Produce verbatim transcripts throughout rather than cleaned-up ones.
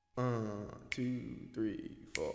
One, two, three, four.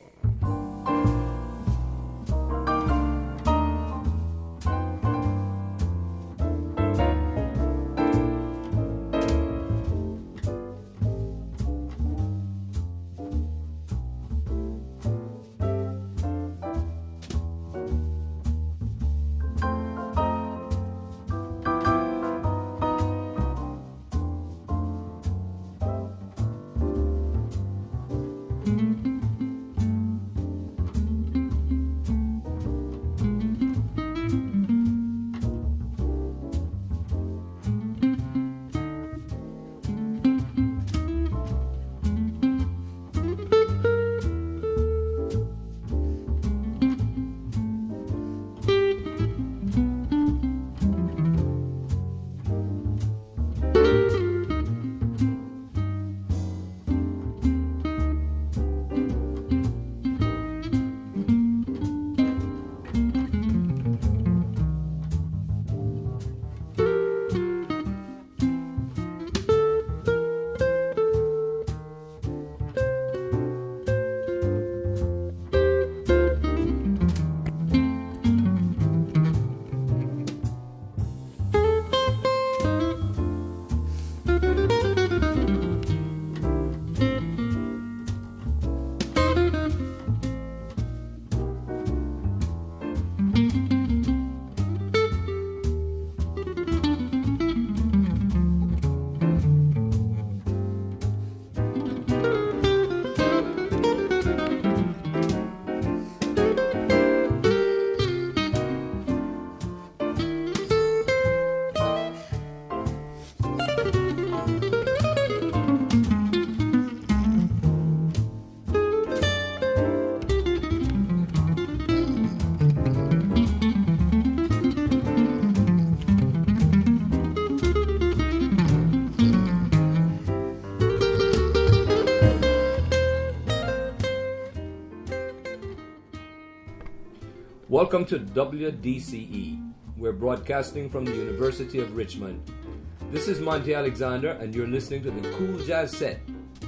Welcome to W D C E. We're broadcasting from the University of Richmond. This is Monty Alexander, and you're listening to the Cool Jazz Set.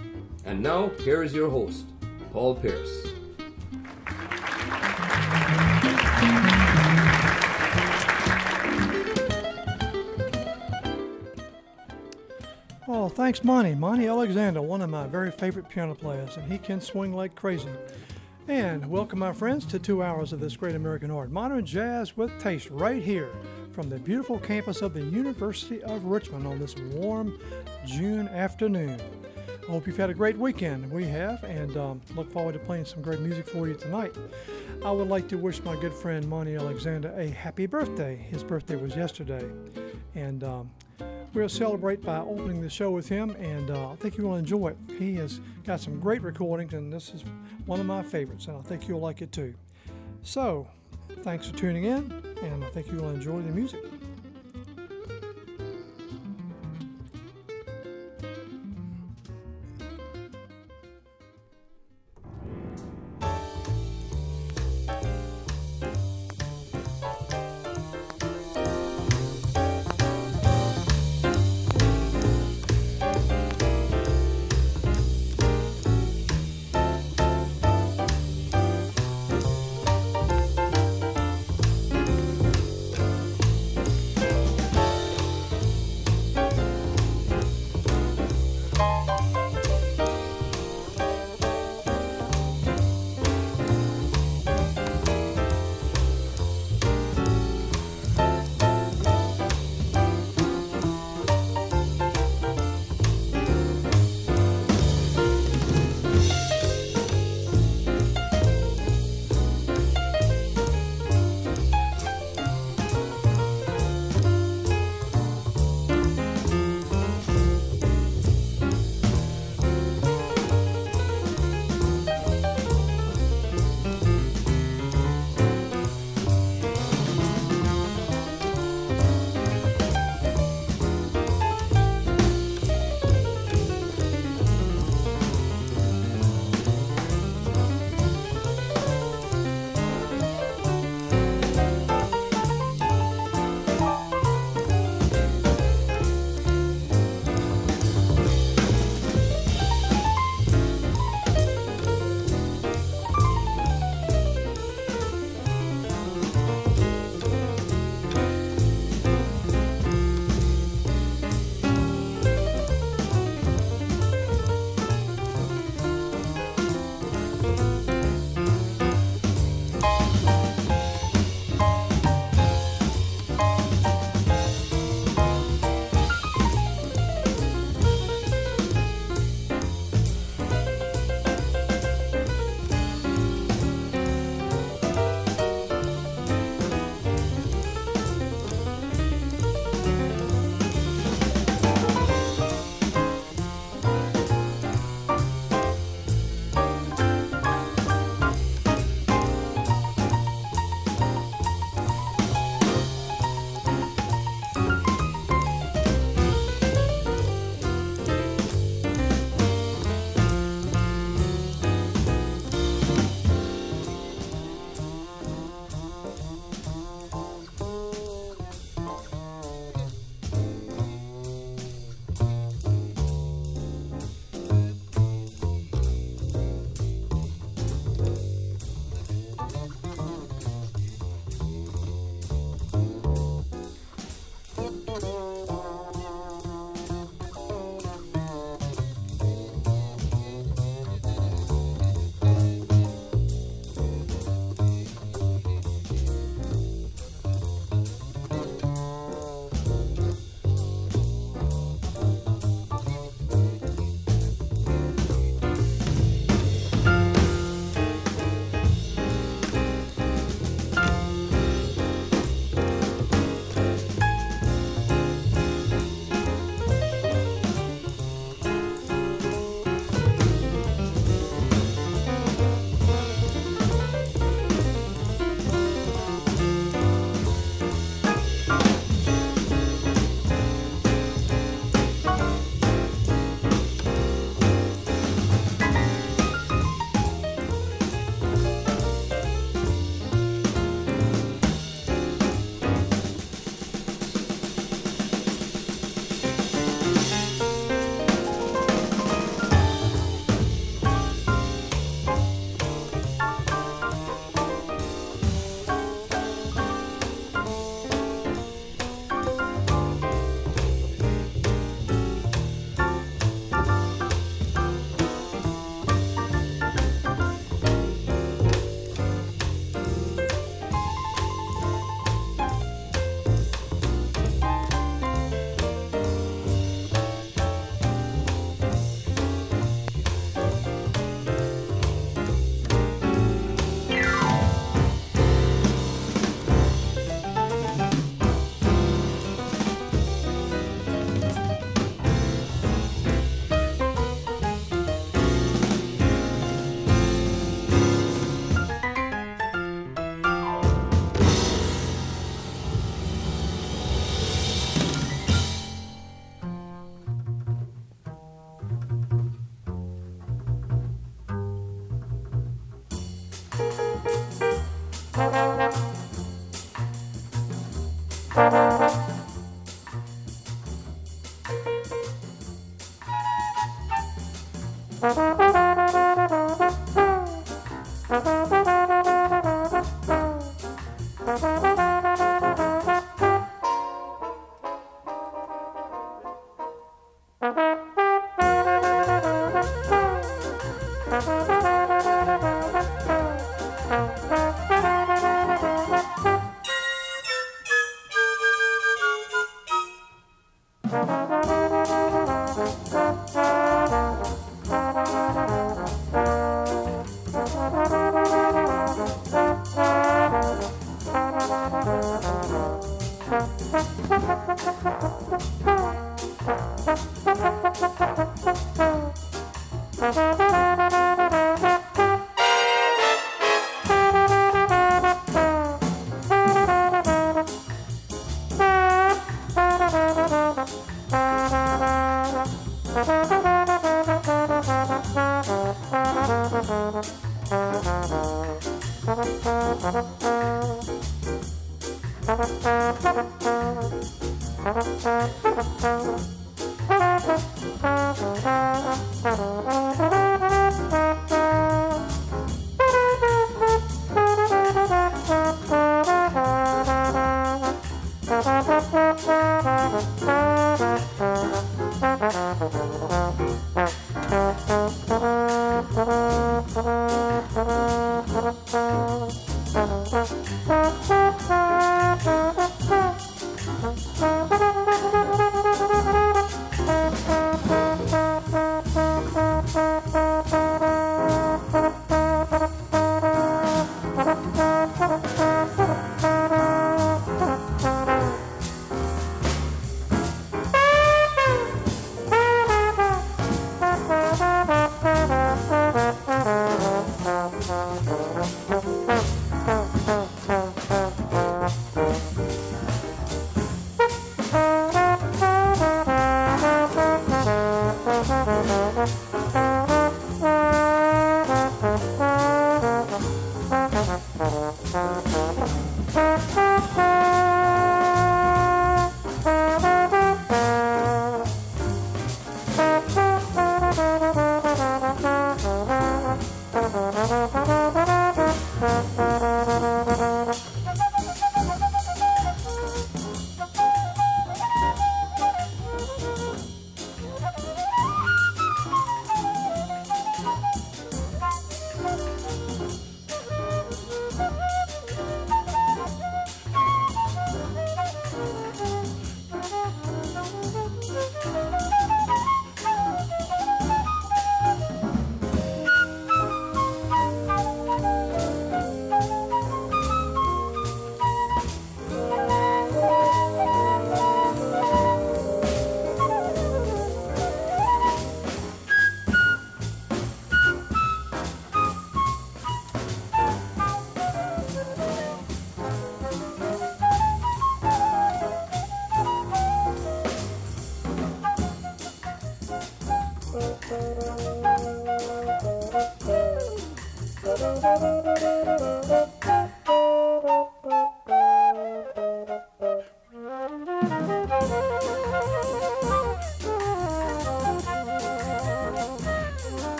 And now, here is your host, Paul Pierce. Oh, thanks, Monty. Monty Alexander, one of my very favorite piano players, and he can swing like crazy. And welcome, my friends, to two hours of this great American art, modern jazz with taste, right here from the beautiful campus of the University of Richmond on this warm June afternoon. I hope you've had a great weekend. We have, and um, look forward to playing some great music for you tonight. I would like to wish my good friend Monty Alexander a happy birthday. His birthday was yesterday, and um, we'll celebrate by opening the show with him, and uh, I think you will enjoy it. He has got some great recordings, and this is one of my favorites, and I think you'll like it too. So, thanks for tuning in, and I think you will enjoy the music.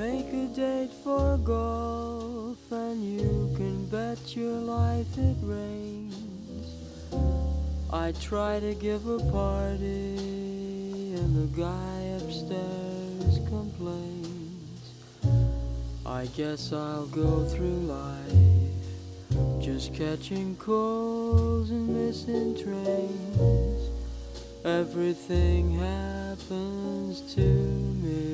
make a date for golf, and you can bet your life it rains. I try to give a party, and the guy upstairs complains. I guess I'll go through life just catching calls and missing trains. Everything happens to me.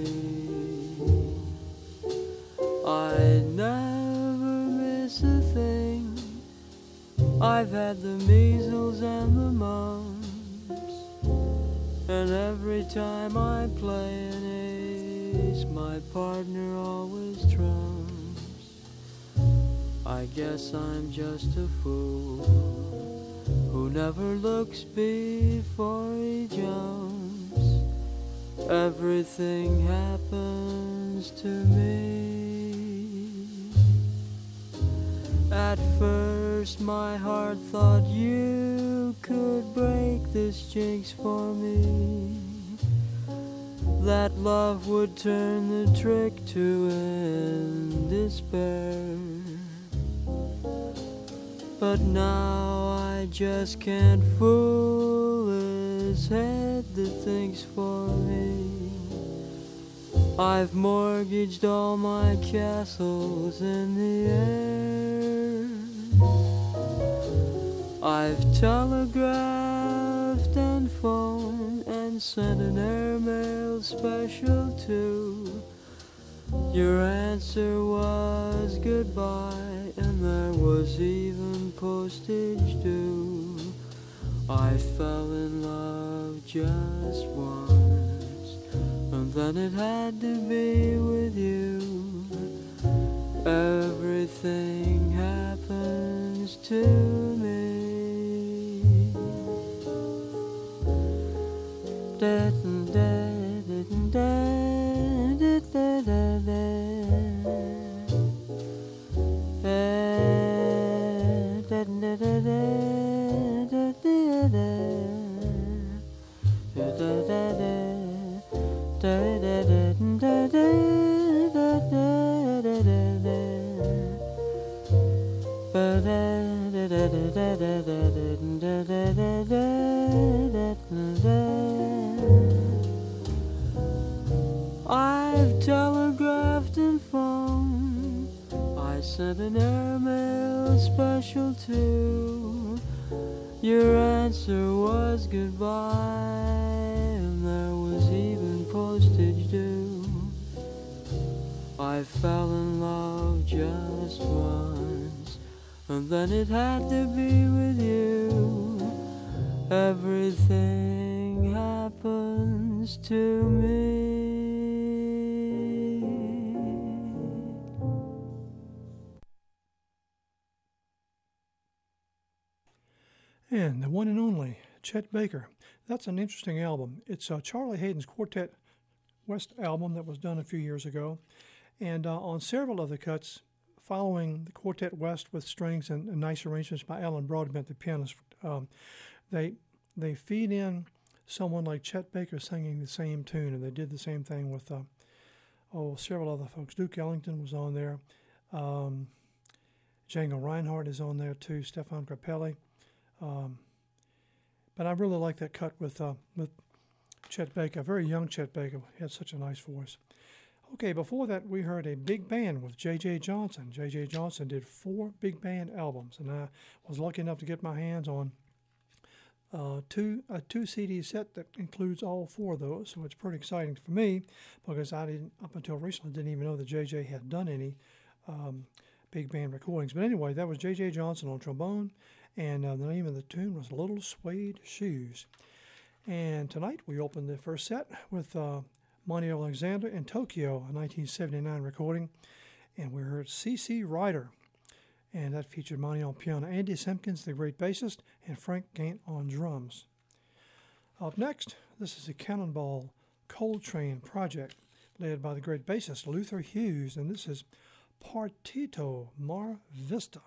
I never miss a thing. I've had the measles and the mumps, and every time I play an ace, my partner always trumps. I guess I'm just a fool who never looks before he jumps. Everything happens to me. At first my heart thought you could break this jinx for me, that love would turn the trick to end despair. But now I just can't fool his head that thinks for me. I've mortgaged all my castles in the air. I've telegraphed and phoned and sent an airmail special too. Your answer was goodbye, and there was even postage due. I fell in love just once, and then it had to be with you. Everything happens to me. Da, da, da, da, da, da, da, da. I've telegraphed and phoned, I sent an airmail special too. Your answer was goodbye, and there was even postage due. I fell in love just once, and then it had to be with you. Everything happens to me. And the one and only Chet Baker. That's an interesting album. It's uh, Charlie Hayden's Quartet West album that was done a few years ago. And uh, on several of the cuts, following the Quartet West with strings and, and nice arrangements by Alan Broadbent, the pianist, um, they they feed in someone like Chet Baker singing the same tune, and they did the same thing with uh, oh several other folks. Duke Ellington was on there. Um, Django Reinhardt is on there too. Stefan Grappelli. Um, but I really like that cut with uh, with Chet Baker, very young Chet Baker. He had such a nice voice. Okay, before that we heard a big band with J J Johnson. J J Johnson did four big band albums, and I was lucky enough to get my hands on uh, two a two C D set that includes all four of those. So it's pretty exciting for me because I didn't up until recently didn't even know that J J had done any um, big band recordings. But anyway, that was J J Johnson on trombone. And uh, the name of the tune was Little Suede Shoes. And tonight we opened the first set with uh, Monty Alexander in Tokyo, a nineteen seventy-nine recording. And we heard C C Ryder. And that featured Monty on piano, Andy Simpkins, the great bassist, and Frank Gant on drums. Up next, this is the Cannonball Coltrane Project, led by the great bassist Luther Hughes. And this is Partito Mar Vista.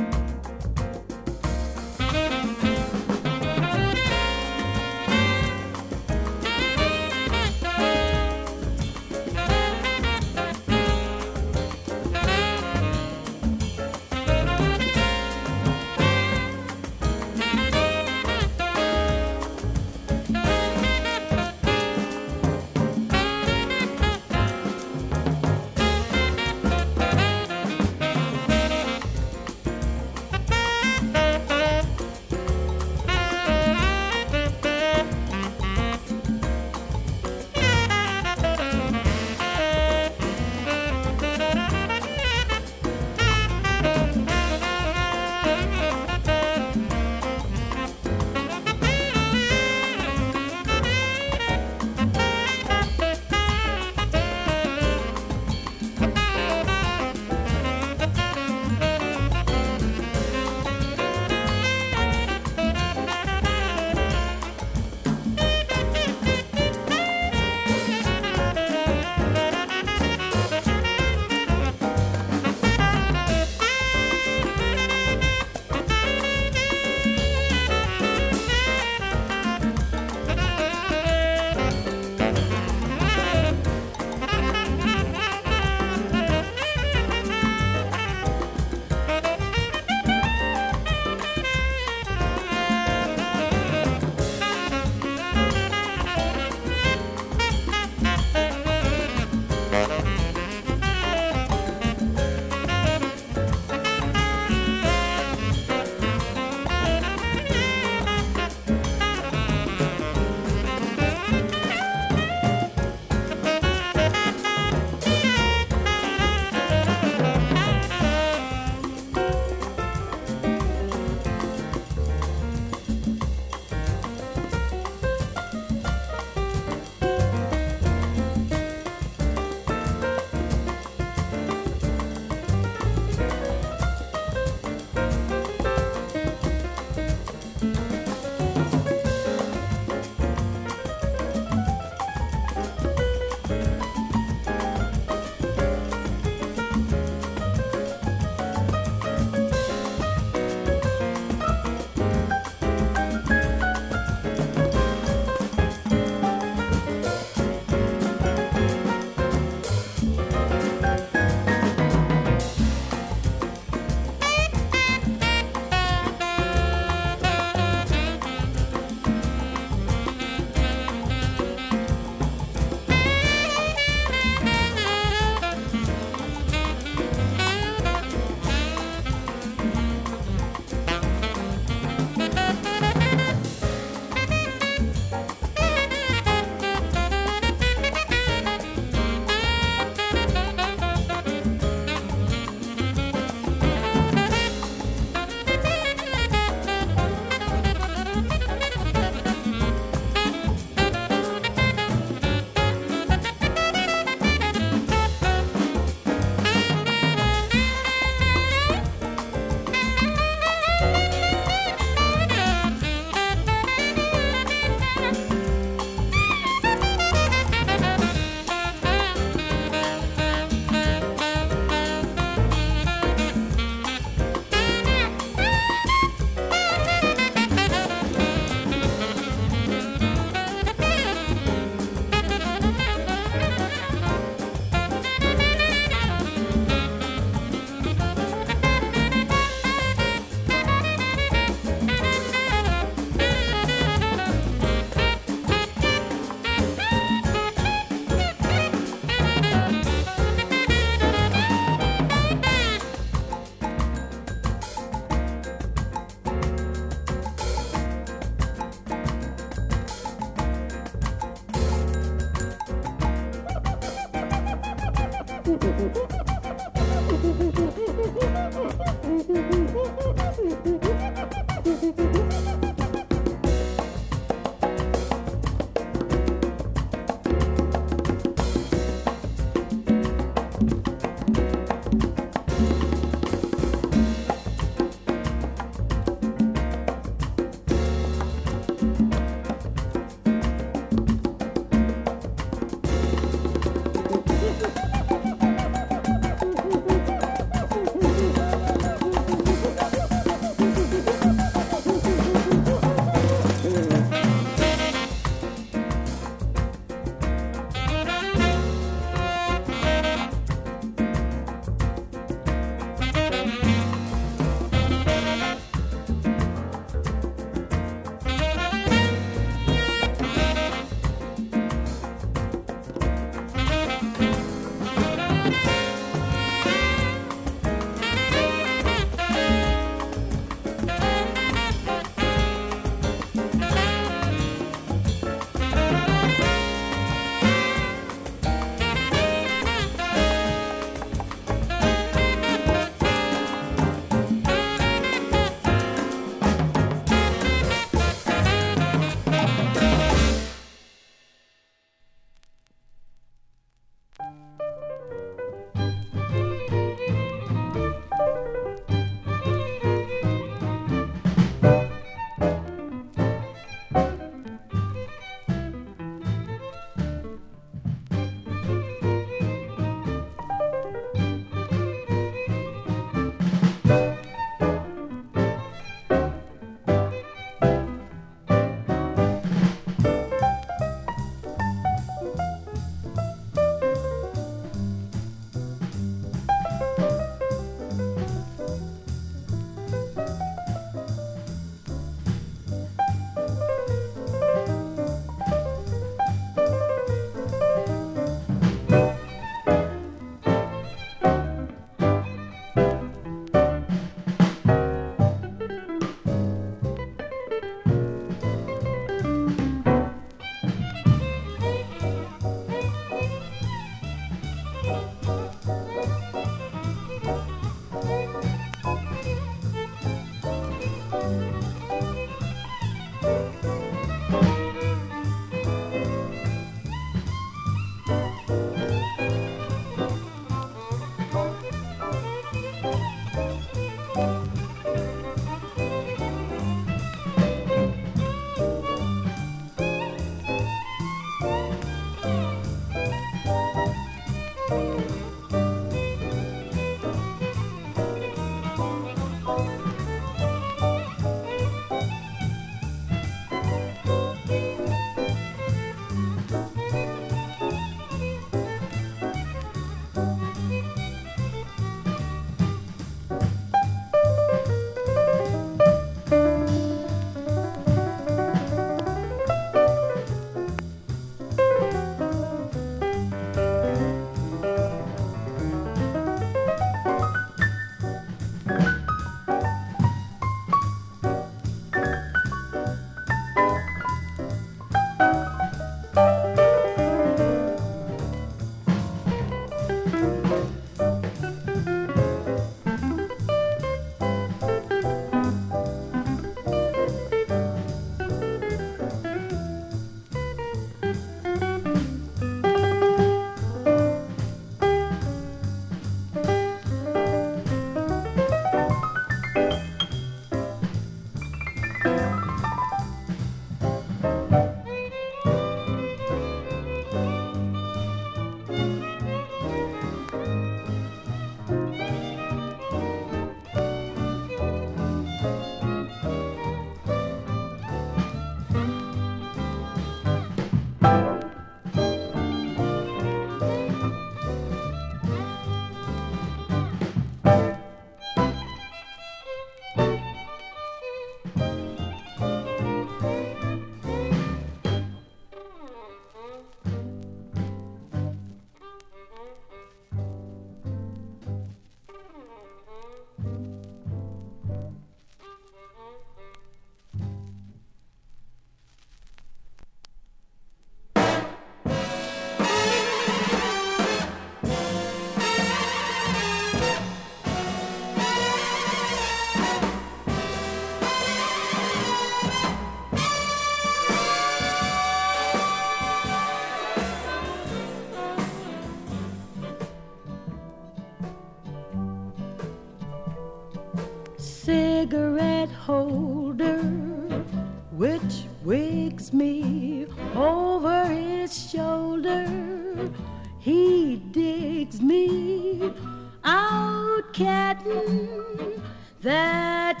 digs me over his shoulder. He digs me out catting that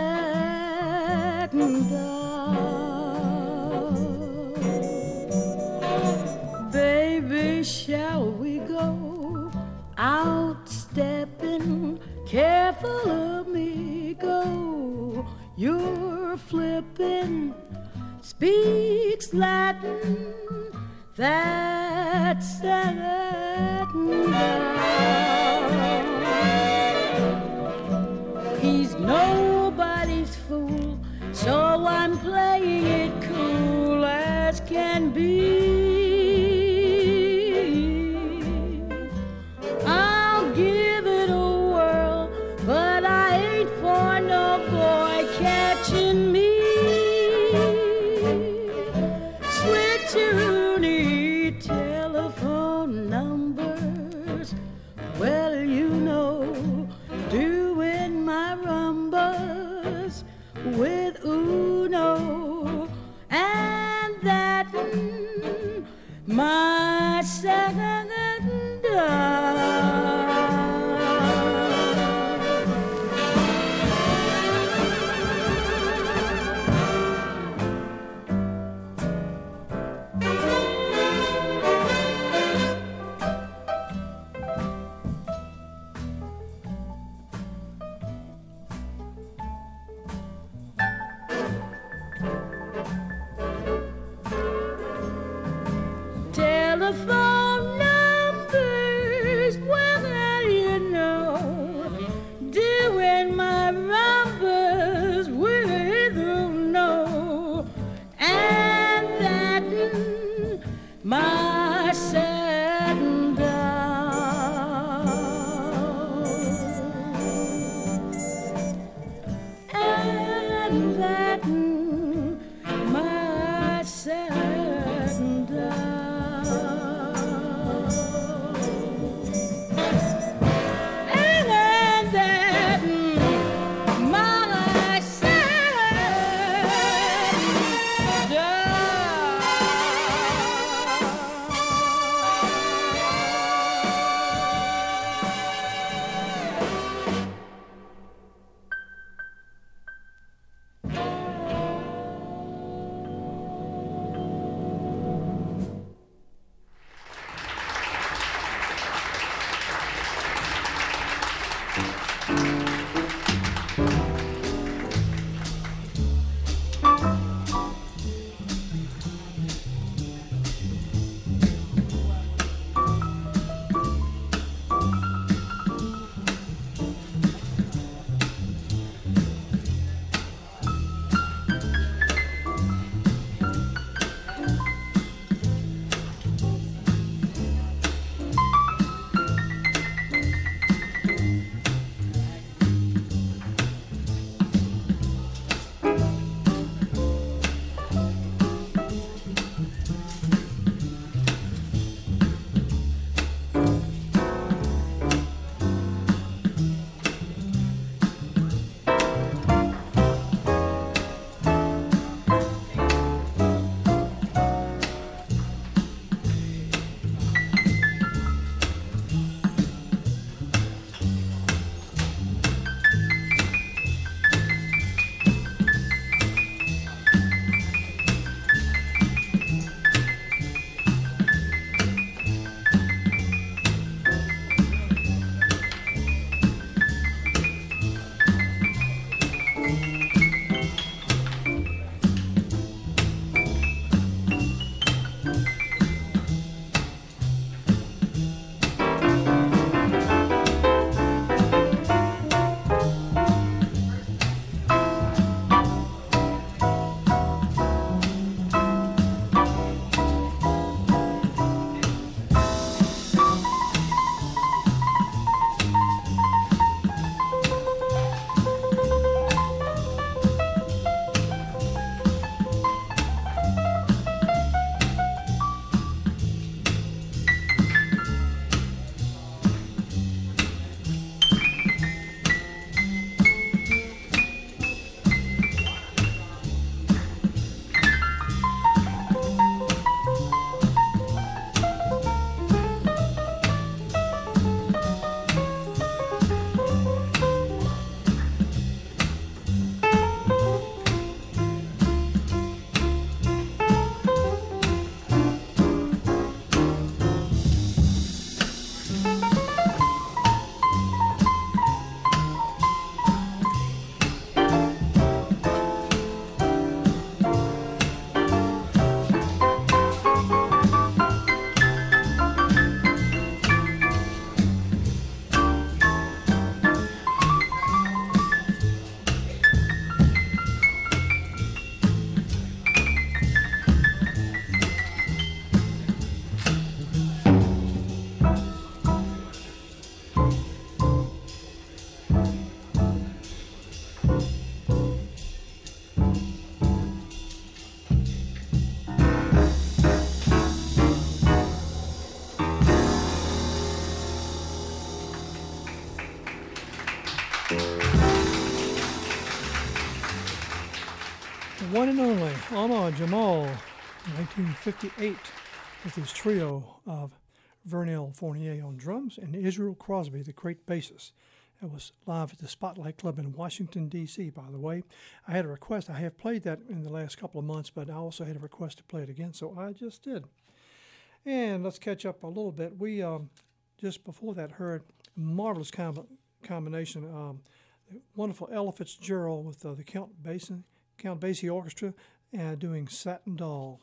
satin dove. Baby, shall we go out stepping? Careful of me, go. You're flipping, speaks Latin, that's Latin. He's nobody's fool, so I'm playing it cool as can be. I'll give it a whirl, but I ain't for no boy catching me. Switcheroony telephone numbers, well, you know, doing my rumbas with Uno and that my second dove. Telephone numbers, well, you know, doing my rumbas with Uno and that my satin dove. And that my satin dove. only Ahmad Jamal, nineteen fifty-eight, with his trio of Vernell Fournier on drums and Israel Crosby, the great bassist. It was live at the Spotlight Club in Washington, D C, by the way. I had a request. I have played that in the last couple of months, but I also had a request to play it again, so I just did. And let's catch up a little bit. We, um, just before that, heard a marvelous com- combination. Um, the wonderful Ella Fitzgerald with uh, the Count Basie, Count Basie Orchestra uh, doing Satin Doll.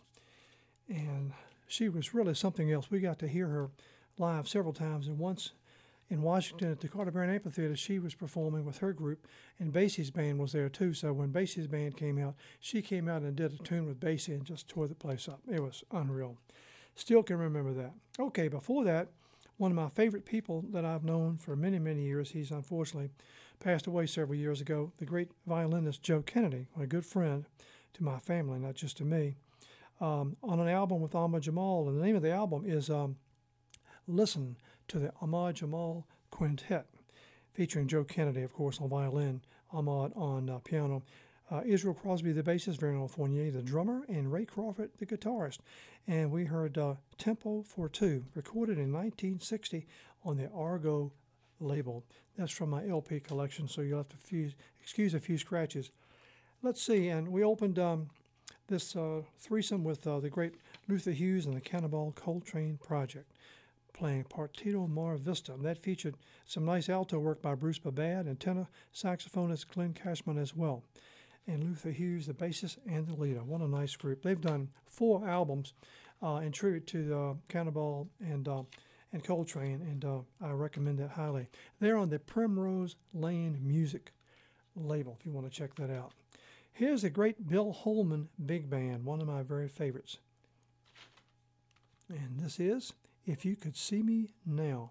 And she was really something else. We got to hear her live several times, and once in Washington at the Carter Barron Amphitheater, she was performing with her group, and Basie's band was there too. So when Basie's band came out, she came out and did a tune with Basie and just tore the place up. It was unreal. Still can remember that. Okay, before that, one of my favorite people that I've known for many, many years, he's unfortunately passed away several years ago, the great violinist Joe Kennedy, a good friend to my family, not just to me, um, on an album with Ahmad Jamal. And the name of the album is um, Listen to the Ahmad Jamal Quintet, featuring Joe Kennedy, of course, on violin, Ahmad on uh, piano, uh, Israel Crosby, the bassist, Vernell Fournier, the drummer, and Ray Crawford, the guitarist. And we heard uh, Tempo for Two, recorded in nineteen sixty on the Argo label. That's from my L P collection, so you'll have to fuse, excuse a few scratches. Let's see, and we opened um, this uh, threesome with uh, the great Luther Hughes and the Cannonball Coltrane Project, playing Partito Mar Vista. That featured some nice alto work by Bruce Babad and tenor saxophonist Glenn Cashman as well. And Luther Hughes, the bassist and the leader. What a nice group. They've done four albums uh, in tribute to the Cannonball and uh, and Coltrane, and uh, I recommend that highly. They're on the Primrose Lane Music label, if you want to check that out. Here's the great Bill Holman Big Band, one of my very favorites. And this is If You Could See Me Now.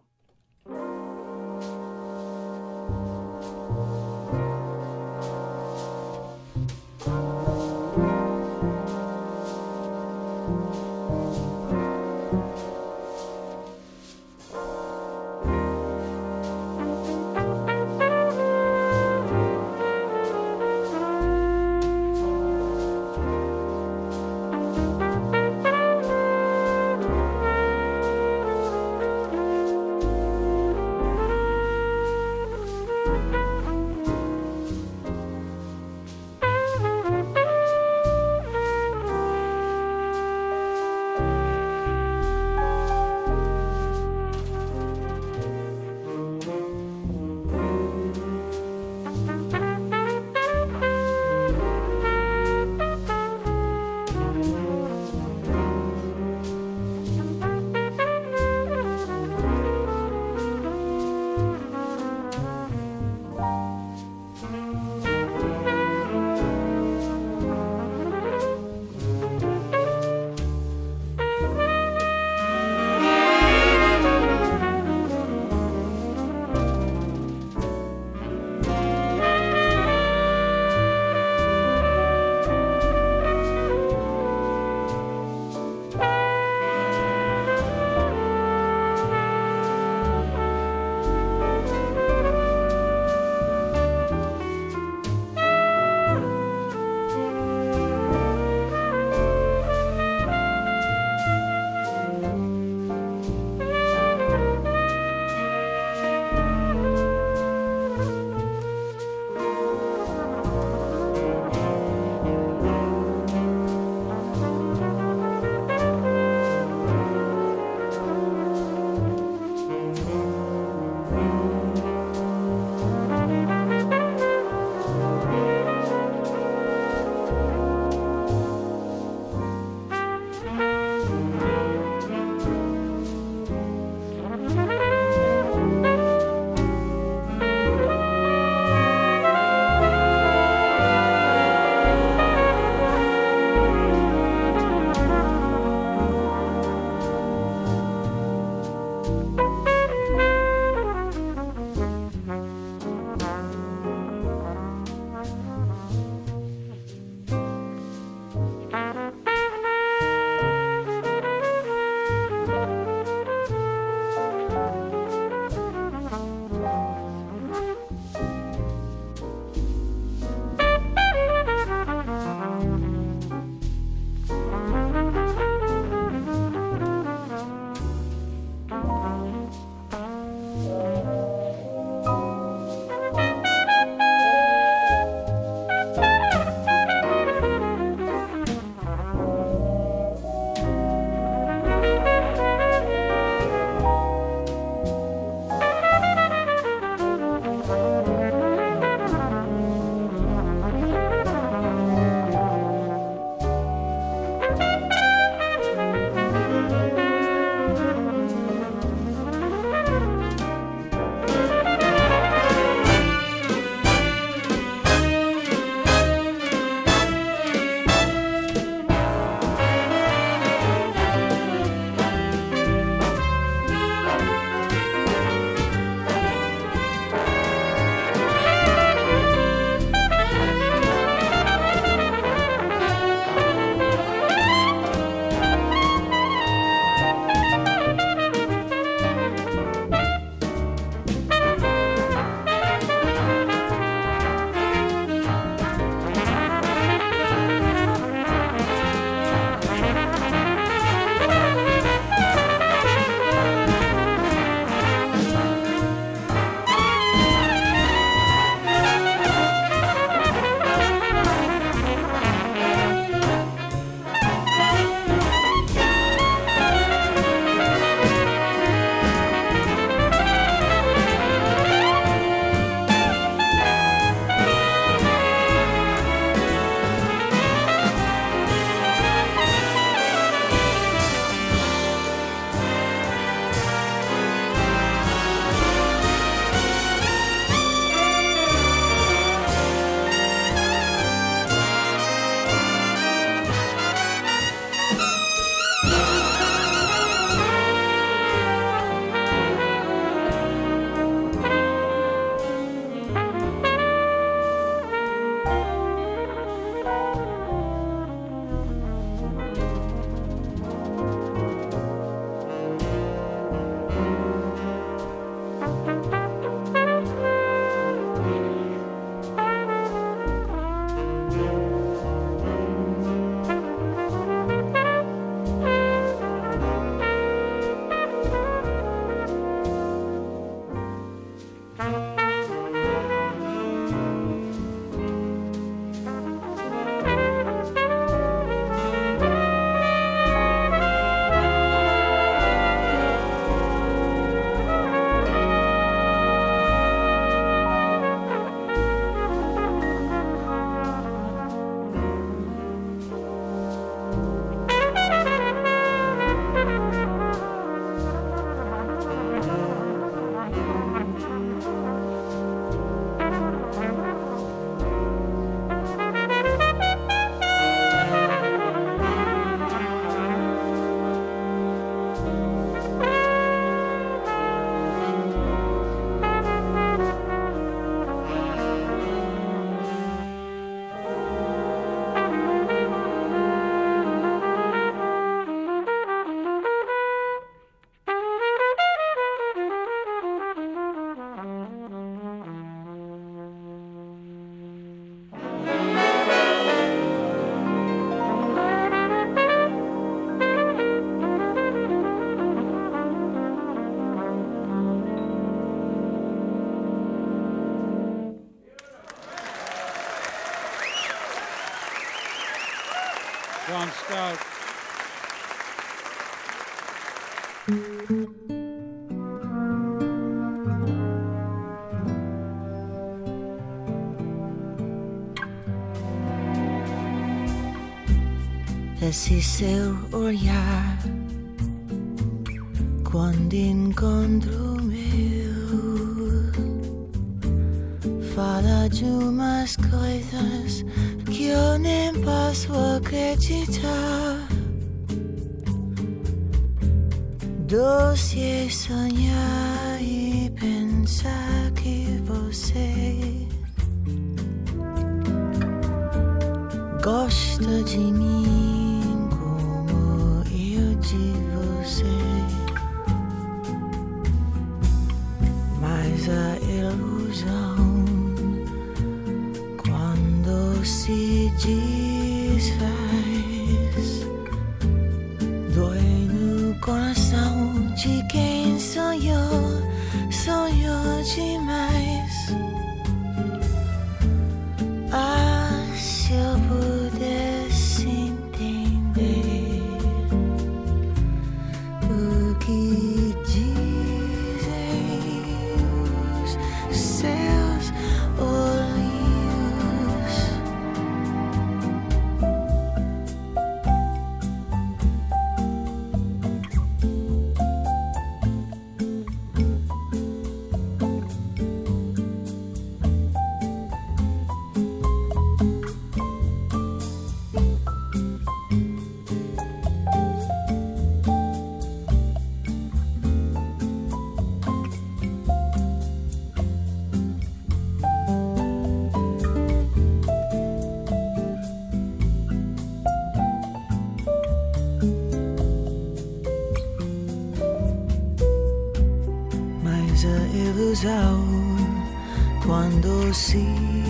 John Stout. Esse seu olhar, quando encontro o meu, fala de umas coisas que eu nem posso acreditar. Doce é sonhar e pensar que você gosta de mim como eu de você. Mas a ilusão, quando se desfaz, dói no coração de quem sonhou, sonhou demais. Ah, se eu pudesse entender o que dizem os seus olhos. Mas a ilusão, quando se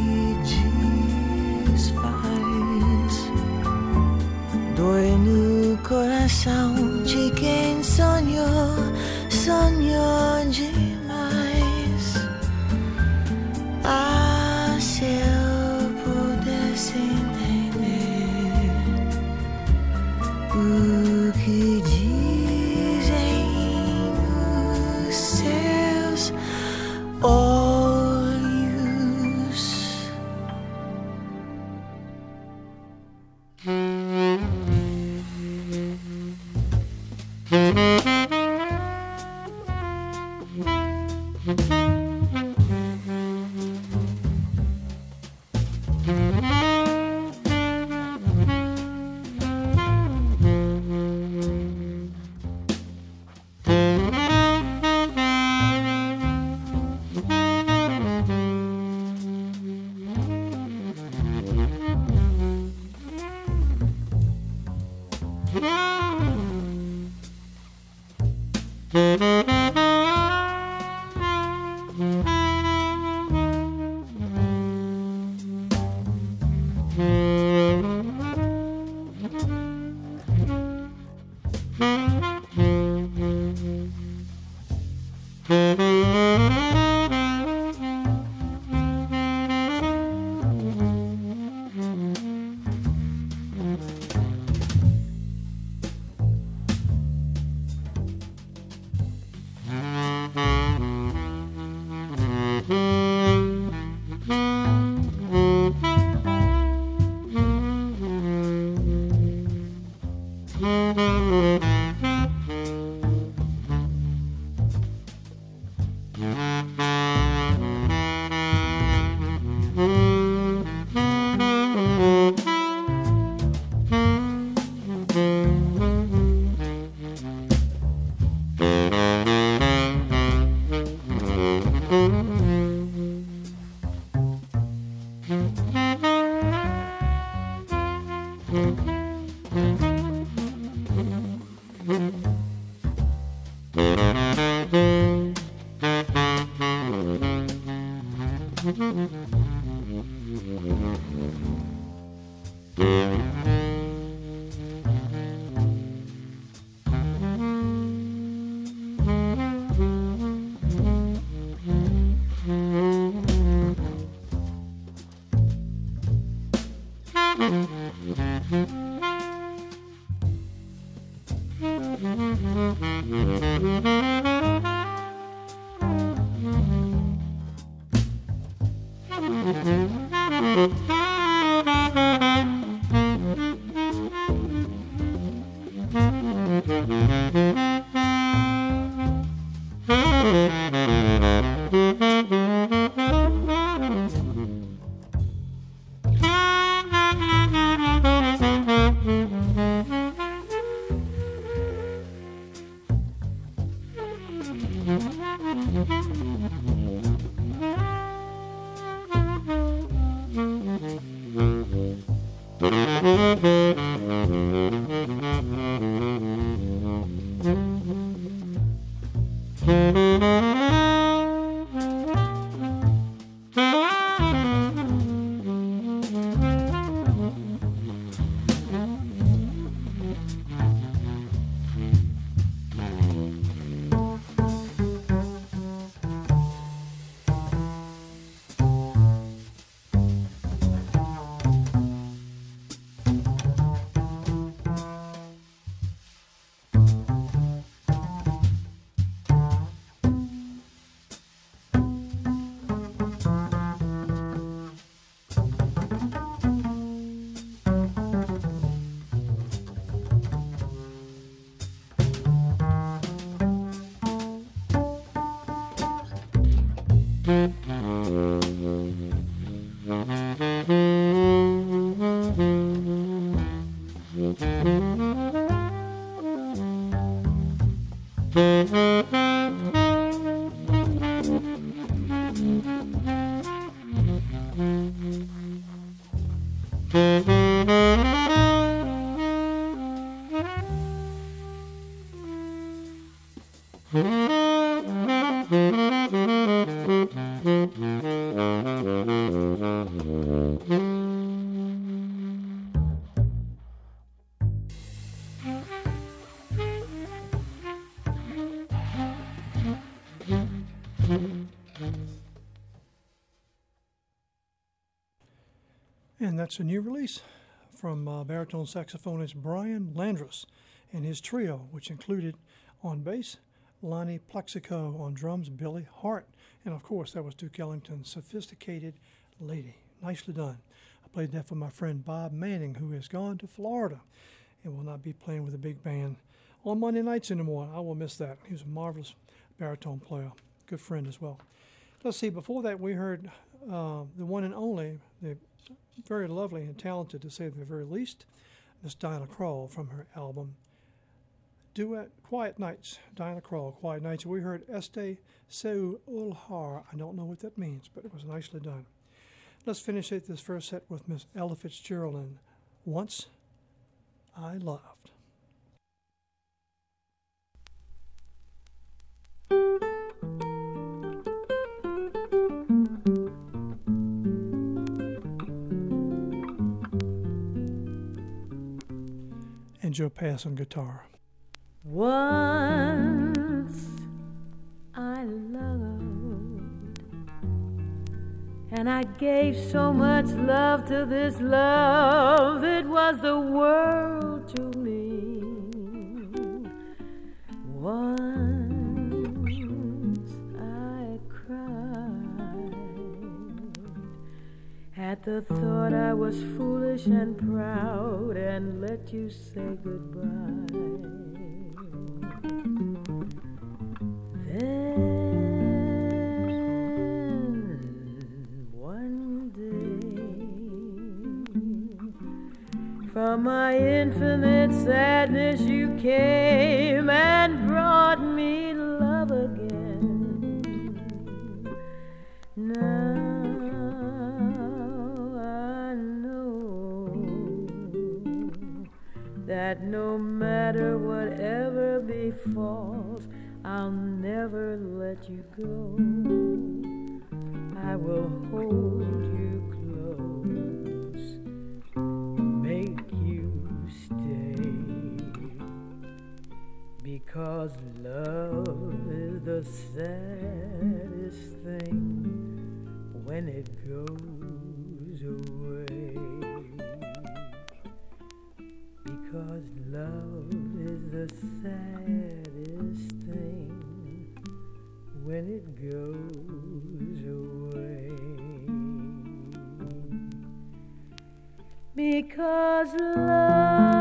desfaz, dói no coração de quem sonhou, sonhou demais. Ah, se eu pudesse entender o que dizem os seus olhos. And that's a new release from uh, baritone saxophonist Brian Landrus and his trio, which included on bass Lonnie Plexico, on drums Billy Hart, and of course that was Duke Ellington's Sophisticated Lady. Nicely done. I played that for my friend Bob Manning, who has gone to Florida and will not be playing with a big band on Monday nights anymore. I will miss that. He was a marvelous baritone player, good friend as well. Let's see, before that we heard uh, the one and only, the very lovely and talented, to say the very least, Miss Dinah Krall from her album Duet Quiet Nights. Dinah Krall, Quiet Nights. We heard Este Seu Ulhar. I don't know what that means, but it was nicely done. Let's finish it, this first set with Miss Ella Fitzgerald and Once I Loved. And Joe Pass on guitar. Once I loved, and I gave so much love to this love, it was the world to me. Once I cried at the thought I was foolish and proud and let you say goodbye. Then one day, from my infinite sadness you came and brought me love again. Now I know that no matter whatever befalls, I'll never let you go. I will hold you close, make you stay, because love is the saddest thing when it goes away. Because love is the saddest thing when it goes away. Because love